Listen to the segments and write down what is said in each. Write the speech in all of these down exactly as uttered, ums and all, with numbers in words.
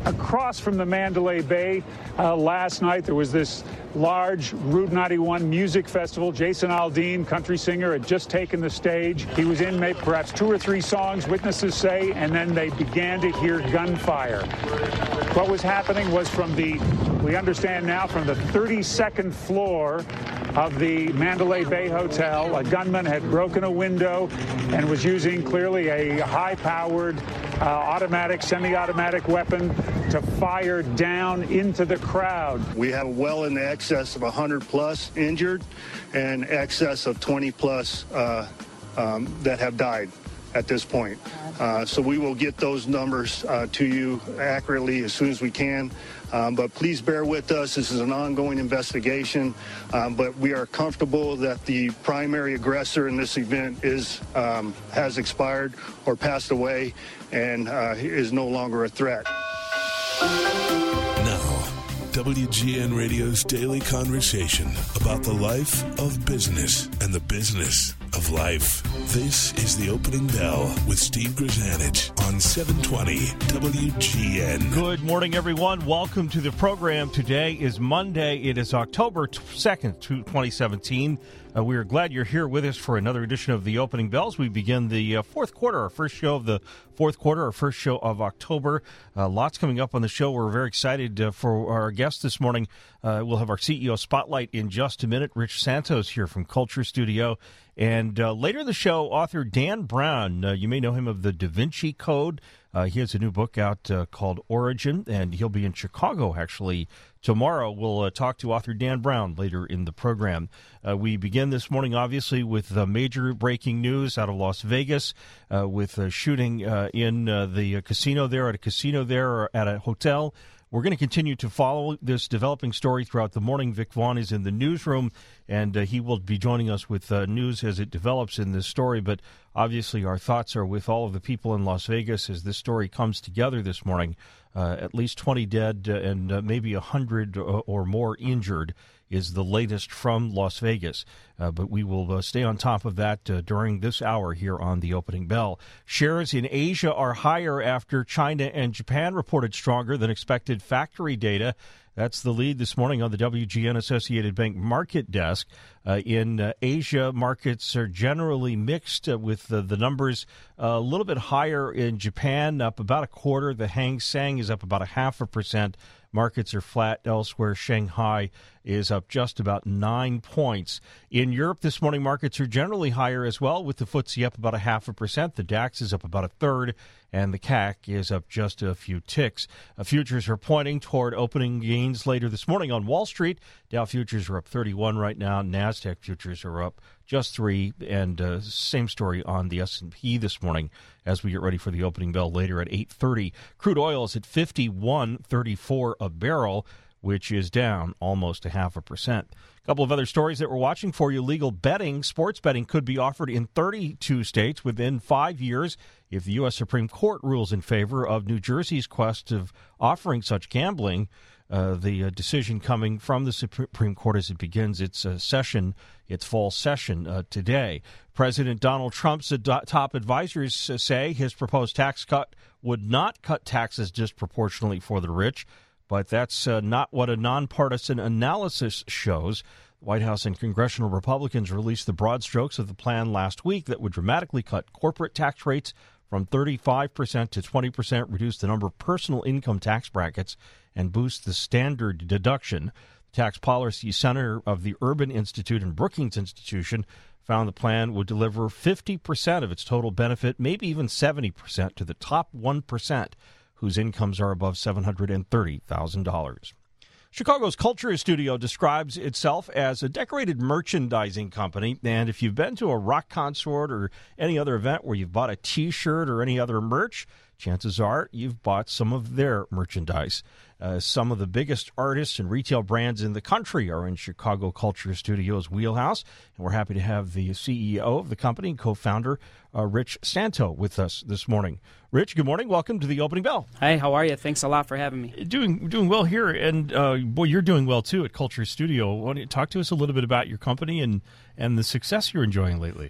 across from the Mandalay Bay uh, last night. There was this large Route ninety-one music festival. Jason Aldean, country singer, had just taken the stage. He was in maybe perhaps two or three songs, witnesses say, and then they began to hear gunfire. What was happening was from the, we understand now, from the thirty-second floor of the Mandalay Bay Hotel, a gunman had broken a window and was using clearly a high-powered uh, automatic, semi-automatic weapon to fire down into the crowd. We have well in excess of one hundred plus injured and excess of twenty plus uh, um, that have died at this point. Uh, so we will get those numbers uh, to you accurately as soon as we can. Um, but please bear with us. This is an ongoing investigation. Um, but we are comfortable that the primary aggressor in this event is um, has expired or passed away and uh, is no longer a threat. Now, W G N Radio's daily conversation about the life of business and the business of life. This is The Opening Bell with Steve Grzanich on seven twenty W G N. Good morning, everyone. Welcome to the program. Today is Monday. It is October second, twenty seventeen. Uh, we are glad you're here with us for another edition of The Opening Bells. We begin the uh, fourth quarter, our first show of the fourth quarter, our first show of October. Uh, lots coming up on the show. We're very excited uh, for our guest this morning. Uh, we'll have our C E O Spotlight in just a minute. Rich Santos here from Culture Studio. And uh, later in the show, author Dan Brown, uh, you may know him of the Da Vinci Code. Uh, he has a new book out uh, called Origin, and he'll be in Chicago, actually, tomorrow. We'll uh, talk to author Dan Brown later in the program. Uh, we begin this morning, obviously, with uh, major breaking news out of Las Vegas, uh, with a shooting uh, in uh, the casino there, at a casino there, or at a hotel. We're going to continue to follow this developing story throughout the morning. Vic Vaughn is in the newsroom, and uh, he will be joining us with uh, news as it develops in this story. But obviously, our thoughts are with all of the people in Las Vegas as this story comes together this morning. Uh, at least twenty dead uh, and uh, maybe one hundred or, or more injured is the latest from Las Vegas. Uh, but we will uh, stay on top of that uh, during this hour here on The Opening Bell. Shares in Asia are higher after China and Japan reported stronger than expected factory data. That's the lead this morning on the W G N Associated Bank market desk. Uh, in uh, Asia, markets are generally mixed uh, with uh, the numbers uh, a little bit higher in Japan, up about a quarter. The Hang Seng is up about a half a percent. Markets are flat elsewhere. Shanghai is up just about nine points. In Europe this morning, markets are generally higher as well, with the F T S E up about a half a percent. The DAX is up about a third, and the C A C is up just a few ticks. Uh, futures are pointing toward opening gains later this morning on Wall Street. Dow futures are up thirty-one right now. NASDAQ futures are up just three, and uh, same story on the S and P this morning as we get ready for the opening bell later at eight thirty. Crude oil is at fifty-one thirty-four a barrel, which is down almost a half a percent. A couple of other stories that we're watching for you. Legal betting, sports betting could be offered in thirty-two states within five years if the U S Supreme Court rules in favor of New Jersey's quest of offering such gambling. Uh, the uh, decision coming from the Supreme Court as it begins its uh, session, its fall session uh, today. President Donald Trump's ad- top advisors uh, say his proposed tax cut would not cut taxes disproportionately for the rich, but that's uh, not what a nonpartisan analysis shows. The White House and congressional Republicans released the broad strokes of the plan last week that would dramatically cut corporate tax rates from thirty-five percent to twenty percent, reduce the number of personal income tax brackets, and boost the standard deduction. The Tax Policy Center of the Urban Institute and Brookings Institution found the plan would deliver fifty percent of its total benefit, maybe even seventy percent, to the top one percent whose incomes are above seven hundred thirty thousand dollars. Chicago's Culture Studio describes itself as a decorated merchandising company, and if you've been to a rock concert or any other event where you've bought a T-shirt or any other merch, chances are you've bought some of their merchandise. Uh, some of the biggest artists and retail brands in the country are in Chicago Culture Studio's wheelhouse, and we're happy to have the C E O of the company and co-founder, uh, Rich Santo, with us this morning. Rich, good morning. Welcome to the Opening Bell. Hey, how are you? Thanks a lot for having me. Doing doing well here, and uh, boy, you're doing well too at Culture Studio. Why don't you talk to us a little bit about your company and, and the success you're enjoying lately?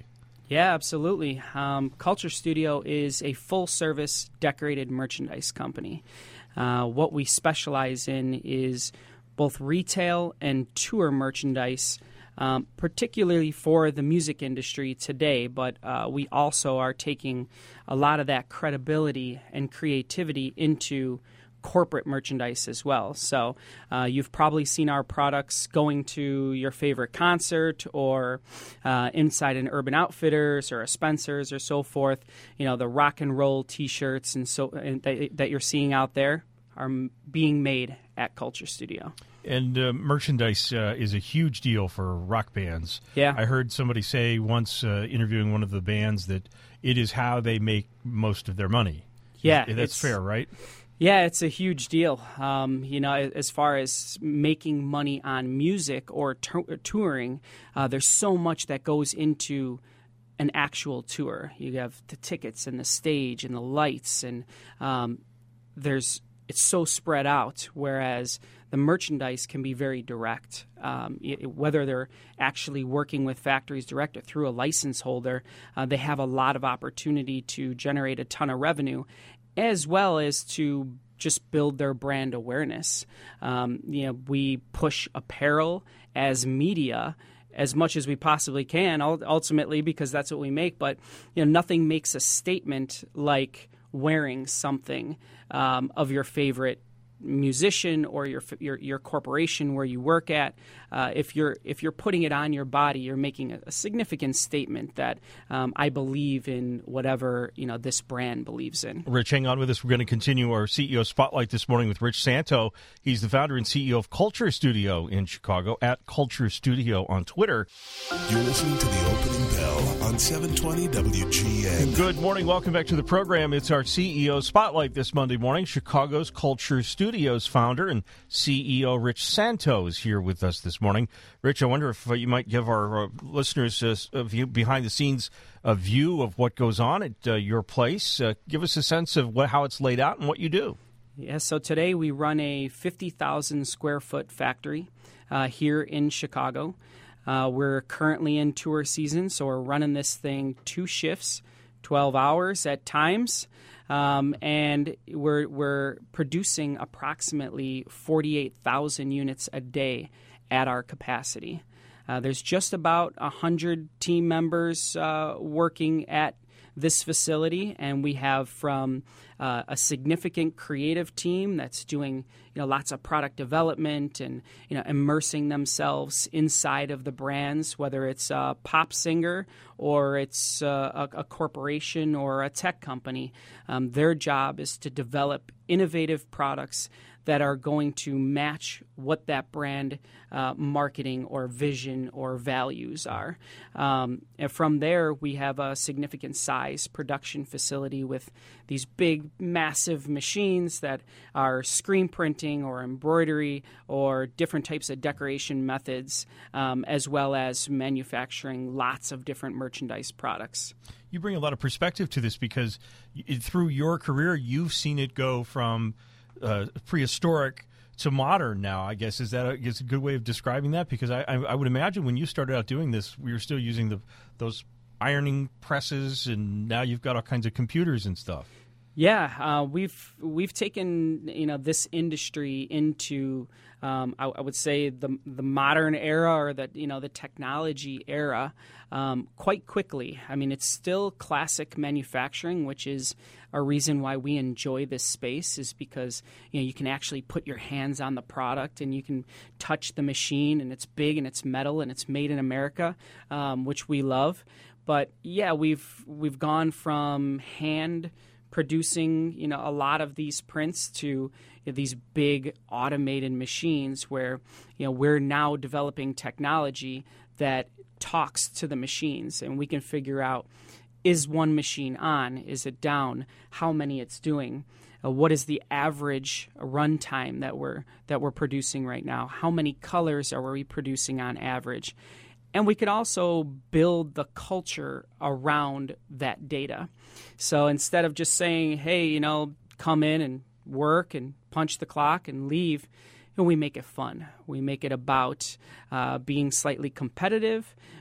Yeah, absolutely. Um, Culture Studio is a full-service decorated merchandise company. Uh, what we specialize in is both retail and tour merchandise, um, particularly for the music industry today, but uh, we also are taking a lot of that credibility and creativity into corporate merchandise as well. So uh, you've probably seen our products going to your favorite concert or uh, inside an Urban Outfitters or a Spencer's or so forth. You know, the rock and roll T-shirts and so and that, that you're seeing out there are m- being made at Culture Studio. And uh, merchandise uh, is a huge deal for rock bands. Yeah. I heard somebody say once, uh, interviewing one of the bands, that it is how they make most of their money. Yeah. That's fair, right? Yeah, it's a huge deal. Um, you know, as far as making money on music or t- touring, uh, there's so much that goes into an actual tour. You have the tickets and the stage and the lights, and um, there's it's so spread out, whereas the merchandise can be very direct. Um, it, whether they're actually working with factories direct or through a license holder, uh, they have a lot of opportunity to generate a ton of revenue, as well as to just build their brand awareness. Um, you know, we push apparel as media as much as we possibly can, ultimately, because that's what we make. But you know, nothing makes a statement like wearing something um, of your favorite musician or your your your corporation where you work at. Uh, if you're if you're putting it on your body, you're making a, a significant statement that um, I believe in whatever you know this brand believes in. Rich, hang on with us. We're going to continue our C E O Spotlight this morning with Rich Santo. He's the founder and C E O of Culture Studio in Chicago, at Culture Studio on Twitter. You're listening to the Opening Bell on seven twenty W G N. Good morning. Welcome back to the program. It's our C E O Spotlight this Monday morning. Chicago's Culture Studio's founder and C E O Rich Santo is here with us this morning. Rich, I wonder if uh, you might give our uh, listeners uh, a view, behind-the-scenes a view of what goes on at uh, your place. Uh, give us a sense of what, how it's laid out and what you do. Yeah, so today we run a fifty thousand square foot factory uh, here in Chicago. Uh, we're currently in tour season, so we're running this thing two shifts, twelve hours at times. Um, and we're we're producing approximately forty-eight thousand units a day at our capacity. Uh, there's just about one hundred team members uh, working at this facility, and we have from uh, a significant creative team that's doing you know lots of product development and you know immersing themselves inside of the brands, whether it's a pop singer or it's uh, a, a corporation or a tech company. Um, their job is to develop innovative products that are going to match what that brand uh, marketing or vision or values are. Um, and from there, we have a significant size production facility with these big, massive machines that are screen printing or embroidery or different types of decoration methods, um, as well as manufacturing lots of different merchandise products. You bring a lot of perspective to this because through your career, you've seen it go from Uh, prehistoric to modern now, I guess. Is that a, is a good way of describing that? Because I, I, I would imagine when you started out doing this, we were still using the those ironing presses, and now you've got all kinds of computers and stuff. Yeah, uh, we've we've taken you know this industry into um, I, I would say the the modern era or the you know the technology era um, quite quickly. I mean, it's still classic manufacturing, which is a reason why we enjoy this space, is because you know you can actually put your hands on the product and you can touch the machine, and it's big and it's metal and it's made in America, um, which we love. But yeah, we've we've gone from hand producing, you know, a lot of these prints to you know, these big automated machines where, you know, we're now developing technology that talks to the machines, and we can figure out, is one machine on? Is it down? How many it's doing? Uh, what is the average runtime that we're that we're producing right now? How many colors are we producing on average? And we can also build the culture around that data. So instead of just saying, hey, you know, come in and work and punch the clock and leave, you know, we make it fun. We make it about uh, being slightly competitive.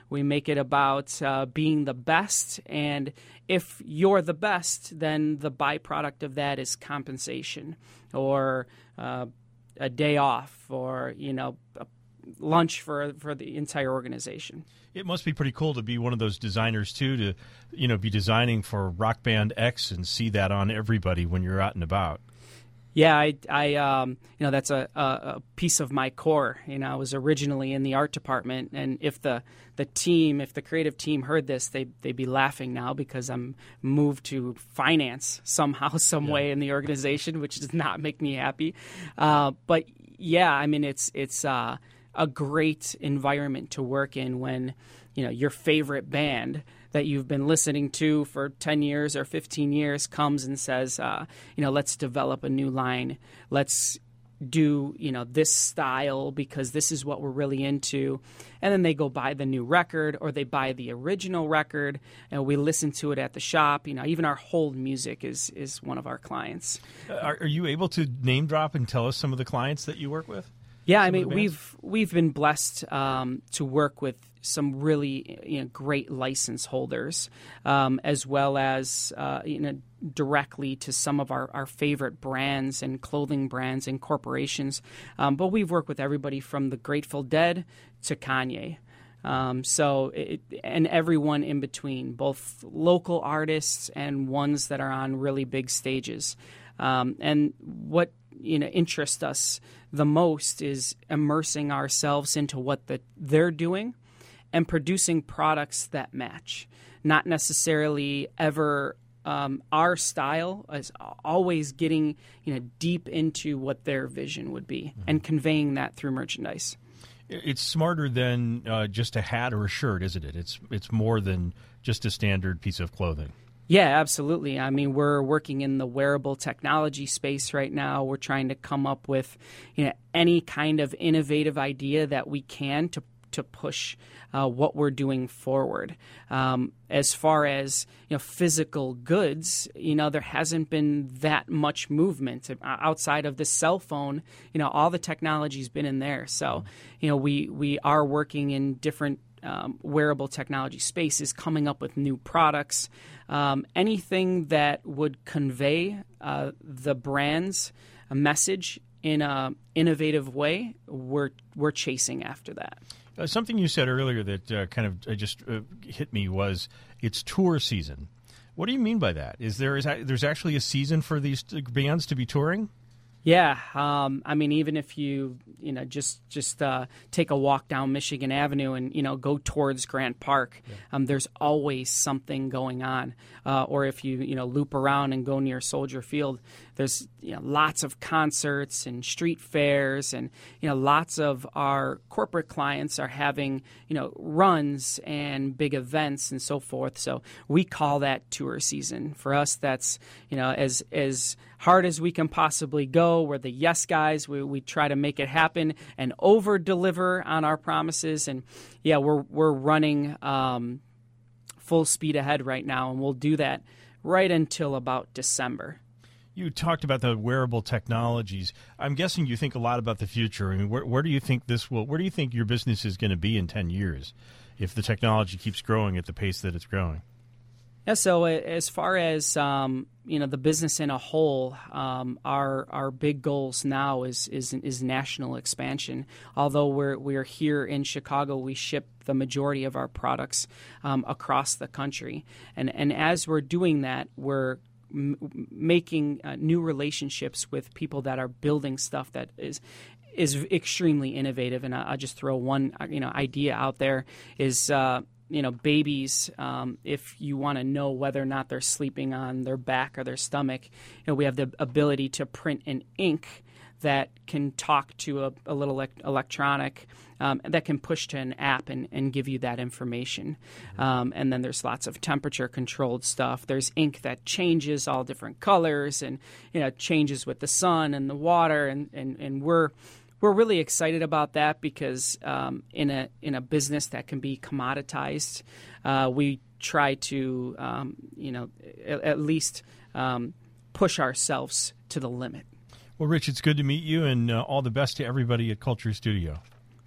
We make it about uh, being the best, and if you're the best, then the byproduct of that is compensation or uh, a day off or, you know, a lunch for for the entire organization. It must be pretty cool to be one of those designers, too, to, you know, be designing for Rock Band X and see that on everybody when you're out and about. Yeah, I, I um, you know, that's a, a, a piece of my core. You know, I was originally in the art department, and if the, the team, if the creative team heard this, they they'd be laughing now because I'm moved to finance somehow, some yeah. way in the organization, which does not make me happy. Uh, but yeah, I mean, it's it's uh, a great environment to work in when, you know, your favorite band that you've been listening to for ten years or fifteen years comes and says, uh, you know, let's develop a new line. Let's do, you know, this style because this is what we're really into. And then they go buy the new record or they buy the original record and we listen to it at the shop. You know, even our hold music is, is one of our clients. Are, are you able to name drop and tell us some of the clients that you work with? Yeah, I mean, we've we've been blessed um, to work with some really, you know, great license holders, um, as well as uh, you know, directly to some of our, our favorite brands and clothing brands and corporations. Um, but we've worked with everybody from the Grateful Dead to Kanye. Um, so it, and everyone in between, both local artists and ones that are on really big stages. Um, and what you know interests us the most is immersing ourselves into what the, they're doing and producing products that match. Not necessarily ever um, our style, is always getting you know deep into what their vision would be mm-hmm. and conveying that through merchandise. It's smarter than uh, just a hat or a shirt, isn't it? It's it's more than just a standard piece of clothing. Yeah, absolutely. I mean, we're working in the wearable technology space right now. We're trying to come up with, you know, any kind of innovative idea that we can to to push uh, what we're doing forward. Um, as far as you know, physical goods, you know, there hasn't been that much movement outside of the cell phone. You know, all the technology's been in there. So, you know, we we are working in different um, wearable technology spaces, coming up with new products. Um, anything that would convey uh, the brand's a message in a innovative way, we're we're chasing after that. Uh, something you said earlier that uh, kind of uh, just uh, hit me was it's tour season. What do you mean by that? Is there is there's actually a season for these bands to be touring? Yeah, um, I mean, even if you you know just just uh, take a walk down Michigan Avenue and you know go towards Grant Park, yeah. um, there's always something going on. Uh, or if you you know loop around and go near Soldier Field, there's you know lots of concerts and street fairs, and you know lots of our corporate clients are having you know runs and big events and so forth. So we call that tour season. For us, that's you know as as hard as we can possibly go. We're the yes guys. We we try to make it happen and over deliver on our promises. And yeah, we're we're running um, full speed ahead right now, and we'll do that right until about December. You talked about the wearable technologies. I'm guessing you think a lot about the future. I mean, where, where do you think this will? Where do you think your business is going to be in ten years, if the technology keeps growing at the pace that it's growing? Yeah, so as far as um, you know, the business in a whole, um, our our big goals now is is is national expansion. Although we're we're here in Chicago, we ship the majority of our products um, across the country, and and as we're doing that, we're m- making uh, new relationships with people that are building stuff that is. is extremely innovative. And I'll just throw one you know idea out there is. Uh, You know, babies, um, if you want to know whether or not they're sleeping on their back or their stomach, you know, we have the ability to print an ink that can talk to a, a little elect- electronic um, that can push to an app and, and give you that information. Um, and then there's lots of temperature-controlled stuff. There's ink that changes all different colors and, you know, changes with the sun and the water. And, and, and we're... We're really excited about that because um, in a in a business that can be commoditized, uh, we try to um, you know at, at least um, push ourselves to the limit. Well, Rich, it's good to meet you, and uh, all the best to everybody at Culture Studio.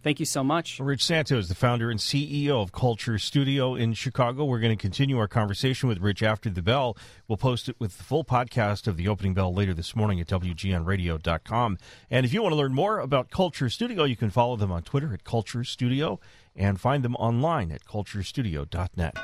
Thank you so much. Rich Santos, the founder and C E O of Culture Studio in Chicago. We're going to continue our conversation with Rich after the bell. We'll post it with the full podcast of the opening bell later this morning at W G N radio dot com. And if you want to learn more about Culture Studio, you can follow them on Twitter at Culture Studio and find them online at culture studio dot net.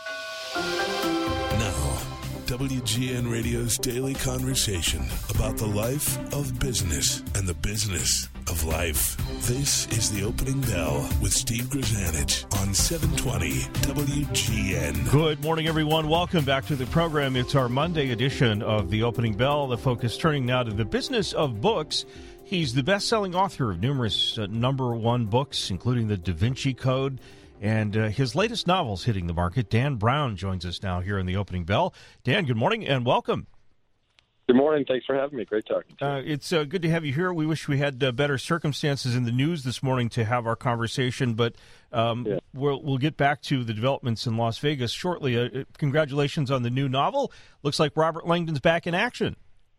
Now, W G N Radio's daily conversation about the life of business and the business of life. This is the opening bell with Steve Grzanich on seven twenty W G N. Good morning, everyone. Welcome back to the program. It's our Monday edition of the opening bell. The focus turning now to the business of books. He's the best-selling author of numerous uh, number one books, including The Da Vinci Code, and uh, his latest novels hitting the market. Dan Brown joins us now here in the opening bell. Dan, good morning and welcome. Good morning. Thanks for having me. Great talking to you. Uh, it's uh, good to have you here. We wish we had uh, better circumstances in the news this morning to have our conversation, but um, yeah. we'll, we'll get back to the developments in Las Vegas shortly. Uh, congratulations on the new novel. Looks like Robert Langdon's back in action.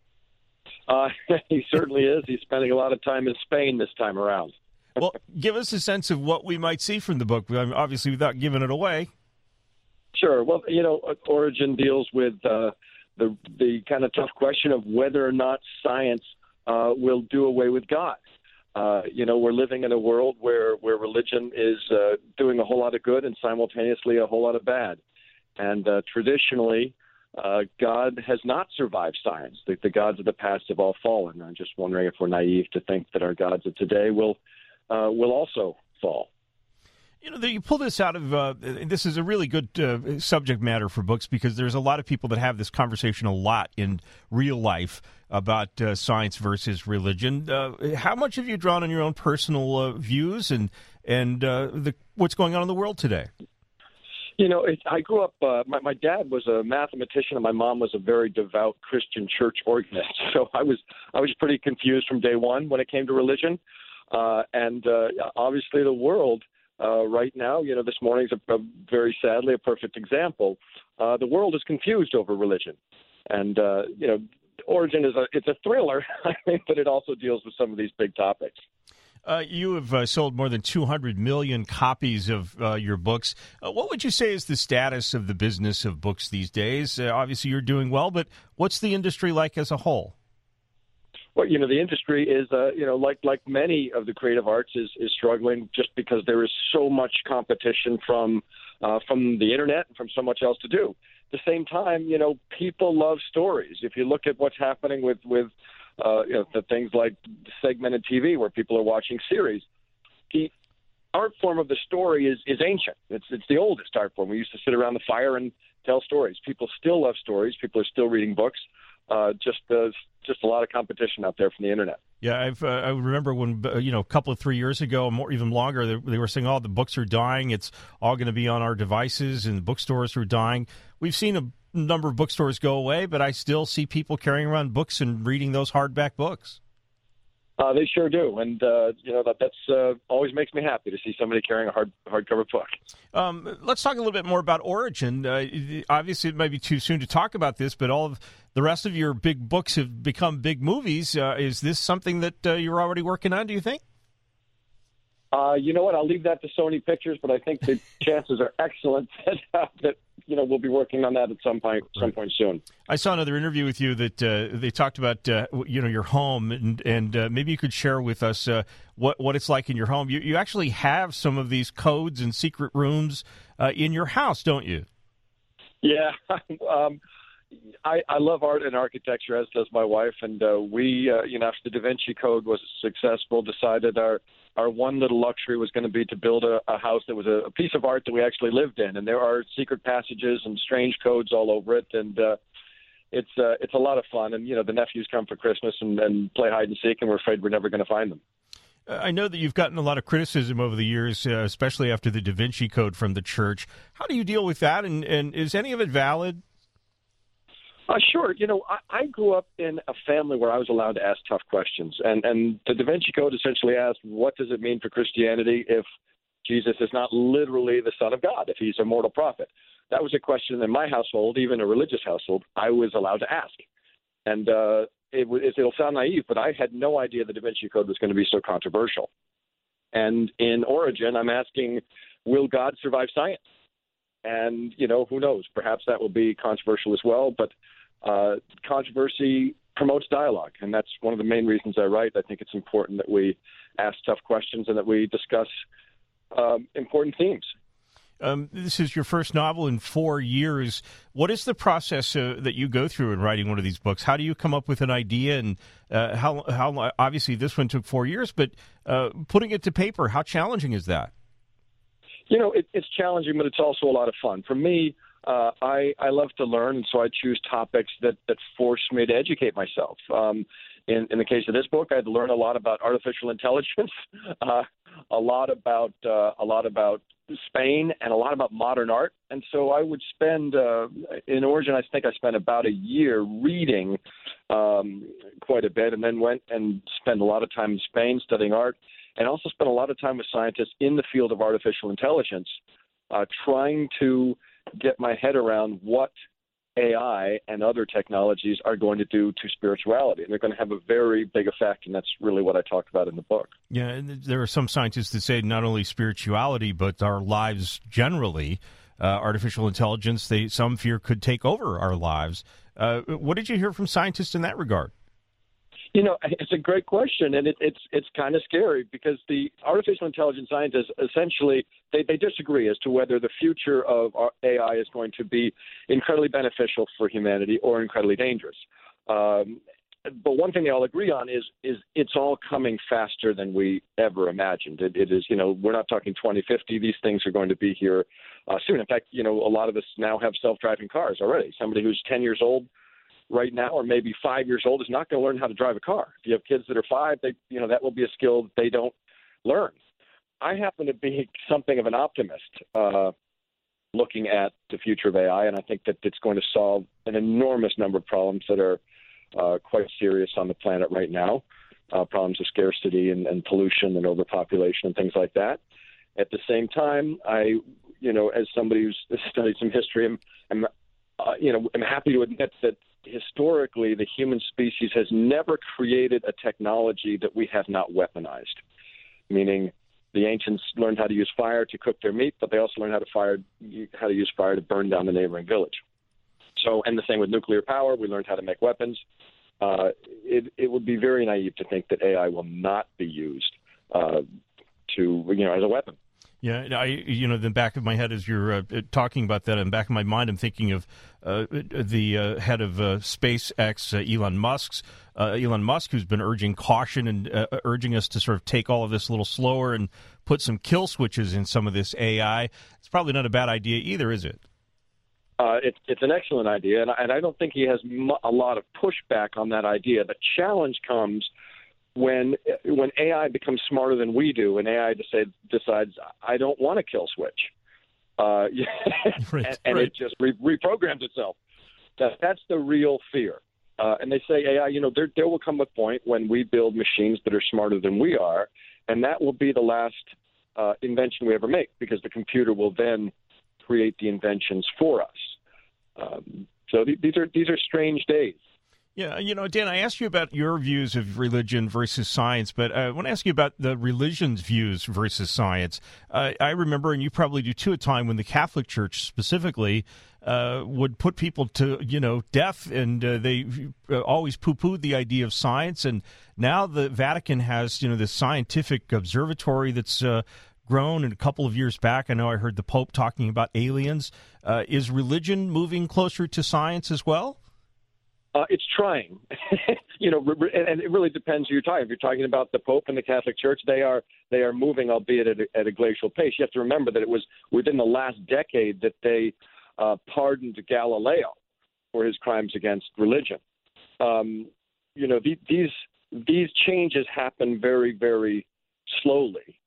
Uh, he certainly is. He's spending a lot of time in Spain this time around. Well, give us a sense of what we might see from the book, obviously without giving it away. Sure. Well, you know, Origin deals with uh, the the kind of tough question of whether or not science uh, will do away with God. Uh, you know, we're living in a world where, where religion is uh, doing a whole lot of good and simultaneously a whole lot of bad. And uh, traditionally, uh, God has not survived science. The, the gods of the past have all fallen. I'm just wondering if we're naive to think that our gods of today will uh, will also fall. You know, you pull this out of, uh, this is a really good uh, subject matter for books because there's a lot of people that have this conversation a lot in real life about uh, science versus religion. Uh, how much have you drawn on your own personal uh, views and and uh, the, what's going on in the world today? You know, it, I grew up, uh, my, my dad was a mathematician and my mom was a very devout Christian church organist. So I was I was pretty confused from day one when it came to religion. Uh, and uh, obviously the world Uh, right now, you know, this morning's a, a very sadly a perfect example. Uh, the world is confused over religion, and uh, you know, Origin is a it's a thriller, I mean, but it also deals with some of these big topics. Uh, you have uh, sold more than two hundred million copies of uh, your books. Uh, what would you say is the status of the business of books these days? Uh, obviously, you're doing well, but what's the industry like as a whole? Well, you know, the industry is, uh, you know, like like many of the creative arts, is, is struggling just because there is so much competition from uh, from the internet and from so much else to do. At the same time, you know, people love stories. If you look at what's happening with with uh, you know, the things like segmented T V, where people are watching series, the art form of the story is is ancient. It's it's the oldest art form. We used to sit around the fire and tell stories. People still love stories. People are still reading books. Uh, just uh, just a lot of competition out there from the internet. Yeah, I've, uh, I remember when, uh, you know, a couple of three years ago, more even longer, they, they were saying, oh, the books are dying. It's all going to be on our devices and the bookstores are dying. We've seen a number of bookstores go away, but I still see people carrying around books and reading those hardback books. Uh, they sure do, and uh, you know that that's uh, always makes me happy to see somebody carrying a hard hardcover book. Um, let's talk a little bit more about Origin. Uh, obviously, it might be too soon to talk about this, but all of the rest of your big books have become big movies. Uh, is this something that uh, you're already working on, do you think? Uh, you know what? I'll leave that to Sony Pictures, but I think the chances are excellent that, uh, that you know we'll be working on that at some point, some right. point soon. I saw another interview with you that uh, they talked about uh, you know your home, and and uh, maybe you could share with us uh, what what it's like in your home. You you actually have some of these codes and secret rooms uh, in your house, don't you? Yeah. um, I, I love art and architecture, as does my wife, and uh, we, uh, you know, after the Da Vinci Code was successful, decided our our one little luxury was going to be to build a, a house that was a, a piece of art that we actually lived in, and there are secret passages and strange codes all over it, and uh, it's uh, it's a lot of fun. And you know, the nephews come for Christmas and, and play hide and seek, and we're afraid we're never going to find them. I know that you've gotten a lot of criticism over the years, uh, especially after the Da Vinci Code from the church. How do you deal with that, and, and is any of it valid? Uh, sure. You know, I, I grew up in a family where I was allowed to ask tough questions. And, and the Da Vinci Code essentially asked, what does it mean for Christianity if Jesus is not literally the Son of God, if he's a mortal prophet? That was a question in my household, even a religious household, I was allowed to ask. And uh, it, it'll sound naive, but I had no idea the Da Vinci Code was going to be so controversial. And in Origin, I'm asking, will God survive science? And, you know, who knows? Perhaps that will be controversial as well. But uh, controversy promotes dialogue, and that's one of the main reasons I write. I think it's important that we ask tough questions and that we discuss um, important themes. Um, this is your first novel in four years. What is the process uh, that you go through in writing one of these books? How do you come up with an idea? And uh, how, how obviously this one took four years, but uh, putting it to paper, how challenging is that? You know, it, it's challenging, but it's also a lot of fun. For me, uh, I, I love to learn, and so I choose topics that, that force me to educate myself. Um, in, in the case of this book, I had to learn a lot about artificial intelligence, uh, a lot about uh, a lot about Spain, and a lot about modern art. And so I would spend, uh, in Origin, I think I spent about a year reading um, quite a bit, and then went and spent a lot of time in Spain studying art, and also spent a lot of time with scientists in the field of artificial intelligence, uh, trying to get my head around what A I and other technologies are going to do to spirituality. And they're going to have a very big effect, and that's really what I talked about in the book. Yeah, and there are some scientists that say not only spirituality, but our lives generally, uh, artificial intelligence, they some fear could take over our lives. Uh, what did you hear from scientists in that regard? You know, it's a great question, and it, it's it's kind of scary because the artificial intelligence scientists essentially they, they disagree as to whether the future of A I is going to be incredibly beneficial for humanity or incredibly dangerous. Um, but one thing they all agree on is is it's all coming faster than we ever imagined. It, it is, you know, we're not talking twenty fifty. These things are going to be here uh, soon. In fact, you know, a lot of us now have self-driving cars already. Somebody who's ten years old right now, or maybe five years old, is not going to learn how to drive a car. If you have kids that are five, they, you know, that will be a skill that they don't learn. I happen to be something of an optimist uh, looking at the future of A I, and I think that it's going to solve an enormous number of problems that are uh, quite serious on the planet right now, uh, problems of scarcity and, and pollution and overpopulation and things like that. At the same time, I, you know, as somebody who's studied some history, I'm, I'm uh, you know, I'm happy to admit that historically, the human species has never created a technology that we have not weaponized, meaning the ancients learned how to use fire to cook their meat, but they also learned how to fire how to use fire to burn down the neighboring village. So, and the same with nuclear power, we learned how to make weapons. Uh, it, it would be very naive to think that A I will not be used uh, to, you know, as a weapon. Yeah, I, you know, in the back of my head as you're uh, talking about that, in the back of my mind, I'm thinking of uh, the uh, head of uh, SpaceX, uh, Elon Musk's, uh, Elon Musk, who's been urging caution and uh, urging us to sort of take all of this a little slower and put some kill switches in some of this A I. It's probably not a bad idea either, is it? Uh, it, it's an excellent idea, and I, and I don't think he has mu- a lot of pushback on that idea. The challenge comes when when A I becomes smarter than we do, and A I decide, decides, I don't want a kill switch, uh, right, and, and right. it just re- reprograms itself. That, that's the real fear. Uh, and they say A I, you know, there, there will come a point when we build machines that are smarter than we are, and that will be the last uh, invention we ever make, because the computer will then create the inventions for us. Um, so th- these are these are strange days. Yeah, you know, Dan, I asked you about your views of religion versus science, but I want to ask you about the religion's views versus science. Uh, I remember, and you probably do too, a time when the Catholic Church specifically uh, would put people to, you know, death, and uh, they uh, always poo-pooed the idea of science. And now the Vatican has, you know, this scientific observatory that's uh, grown. And a couple of years back, I know I heard the Pope talking about aliens. Uh, is religion moving closer to science as well? Uh, it's trying, you know, and it really depends who you're talking. If you're talking about the Pope and the Catholic Church, they are they are moving, albeit at a, at a glacial pace. You have to remember that it was within the last decade that they uh, pardoned Galileo for his crimes against religion. Um, you know, the, these these changes happen very, very slowly.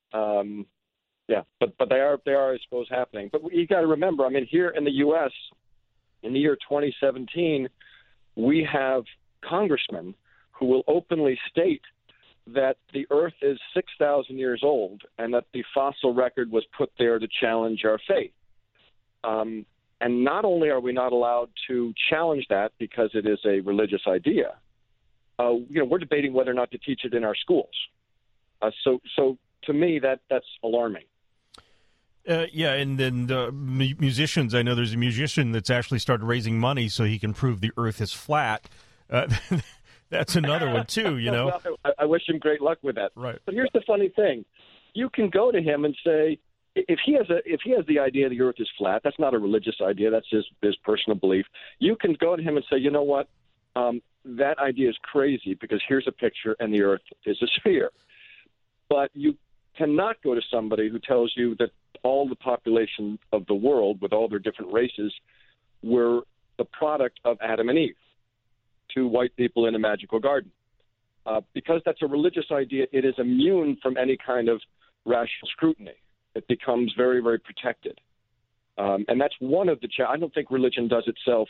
Um, yeah, but but they are they are, I suppose, happening. But you got to remember, I mean, here in the U S, in the year twenty seventeen. We have congressmen who will openly state that the Earth is six thousand years old and that the fossil record was put there to challenge our faith. Um, and not only are we not allowed to challenge that because it is a religious idea, uh, you know, we're debating whether or not to teach it in our schools. Uh, so, so to me, that that's alarming. Uh, yeah, and then uh, mu- musicians, I know there's a musician that's actually started raising money so he can prove the earth is flat. Uh, that's another one, too, you know. Well, I, I wish him great luck with that. Right. But here's the funny thing. You can go to him and say, if he has a if he has the idea the earth is flat, that's not a religious idea, that's his, his personal belief. You can go to him and say, you know what, um, that idea is crazy because here's a picture and the earth is a sphere. But you cannot go to somebody who tells you that all the population of the world, with all their different races, were the product of Adam and Eve, two white people in a magical garden. Uh, because that's a religious idea, it is immune from any kind of rational scrutiny. It becomes very, very protected. Um, and that's one of the cha- I don't think religion does itself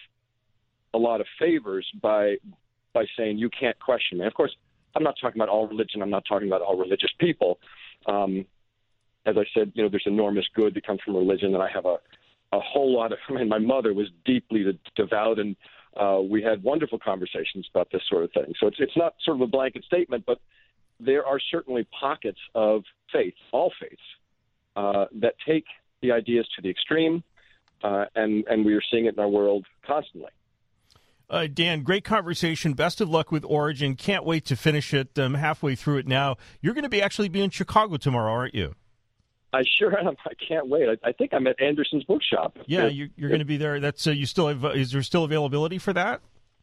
a lot of favors by by saying you can't question me. Of course, I'm not talking about all religion. I'm not talking about all religious people. Um, as I said, you know, there's enormous good that comes from religion, and I have a, a whole lot of. I mean, my mother was deeply devout, and uh, we had wonderful conversations about this sort of thing. So it's it's not sort of a blanket statement, but there are certainly pockets of faith, all faiths, uh, that take the ideas to the extreme, uh, and and we are seeing it in our world constantly. Uh, Dan, great conversation. Best of luck with Origin. Can't wait to finish it. I'm halfway through it now. You're going to be actually be in Chicago tomorrow, aren't you? I sure am. I can't wait. I, I think I'm at Anderson's Bookshop. Yeah, If, you're, you're going to be there. That's uh, you still have. Uh, is there still availability for that?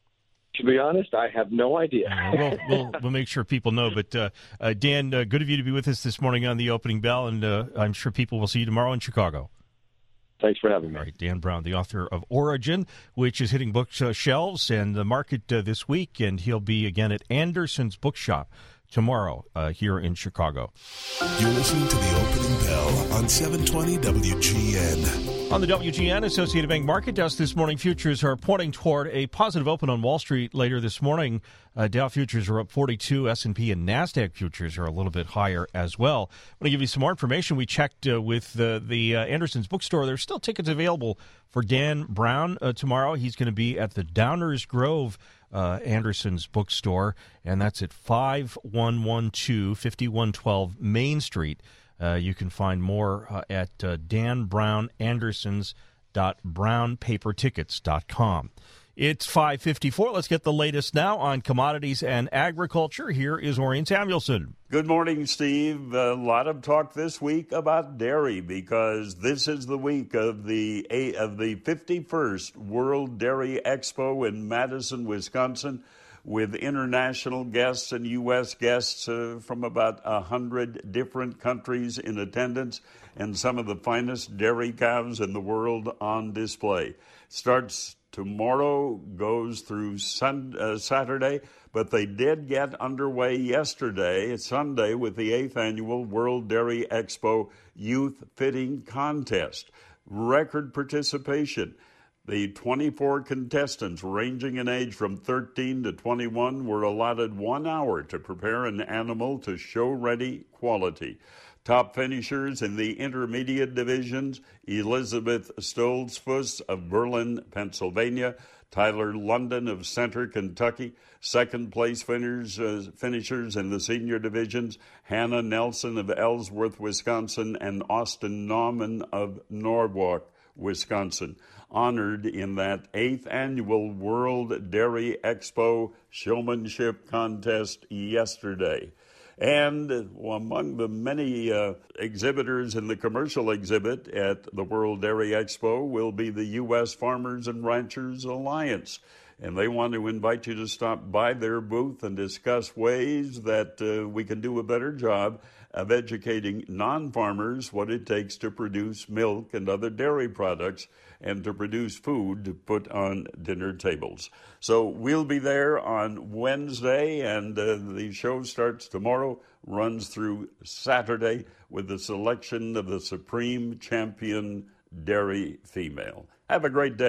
To be honest, I have no idea. Uh, we'll, we'll we'll make sure people know. But uh, uh, Dan, uh, good of you to be with us this morning on the opening bell, and uh, I'm sure people will see you tomorrow in Chicago. Thanks for having me. All right, Dan Brown, the author of Origin, which is hitting bookshelves and the market uh, this week, and he'll be again at Anderson's Bookshop tomorrow uh, here in Chicago. You're listening to the opening bell on seven twenty W G N. On the W G N Associated Bank Market Desk this morning, futures are pointing toward a positive open on Wall Street later this morning. Uh, Dow futures are up forty-two. S and P and NASDAQ futures are a little bit higher as well. I want to give you some more information. We checked uh, with uh, the uh, Anderson's Bookstore. There's still tickets available for Dan Brown uh, tomorrow. He's going to be at the Downers Grove uh, Anderson's Bookstore, and that's at five one one two, five one one two Main Street. Uh, you can find more uh, at uh, dan brown andersons dot brown paper tickets dot com. It's five fifty-four. Let's get the latest now on commodities and agriculture. Here is Orion Samuelson. Good morning, Steve. A lot of talk this week about dairy because this is the week of the of the fifty-first World Dairy Expo in Madison, Wisconsin, with international guests and U S guests uh, from about one hundred different countries in attendance and some of the finest dairy cows in the world on display. Starts tomorrow, goes through sun, uh, Saturday, but they did get underway yesterday, Sunday, with the eighth Annual World Dairy Expo Youth Fitting Contest. Record participation. The twenty-four contestants, ranging in age from thirteen to twenty-one, were allotted one hour to prepare an animal to show-ready quality. Top finishers in the intermediate divisions, Elizabeth Stoltzfus of Berlin, Pennsylvania, Tyler London of Center, Kentucky. Second place finishers, uh, finishers in the senior divisions, Hannah Nelson of Ellsworth, Wisconsin, and Austin Nauman of Norwalk, Wisconsin. Honored in that eighth Annual World Dairy Expo Showmanship Contest yesterday. And among the many uh, exhibitors in the commercial exhibit at the World Dairy Expo will be the U S Farmers and Ranchers Alliance. And they want to invite you to stop by their booth and discuss ways that uh, we can do a better job of educating non-farmers what it takes to produce milk and other dairy products and to produce food to put on dinner tables. So we'll be there on Wednesday, and uh, the show starts tomorrow, runs through Saturday with the selection of the Supreme Champion Dairy Female. Have a great day.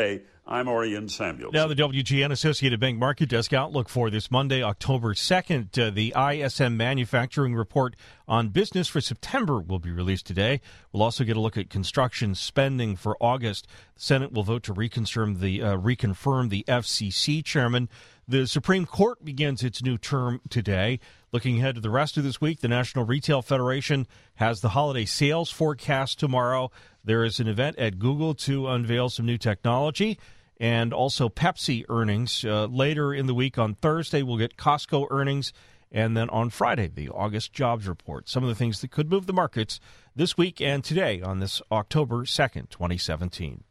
I'm Orion Samuels. Now the W G N Associated Bank Market Desk outlook for this Monday, October second. Uh, the I S M Manufacturing Report on Business for September will be released today. We'll also get a look at construction spending for August. The Senate will vote to reconfirm the, uh, reconfirm the F C C chairman. The Supreme Court begins its new term today. Looking ahead to the rest of this week, the National Retail Federation has the holiday sales forecast tomorrow. There is an event at Google to unveil some new technology. And also Pepsi earnings. Uh, later in the week on Thursday, we'll get Costco earnings. And then on Friday, the August jobs report. Some of the things that could move the markets this week and today on this October second, twenty seventeen.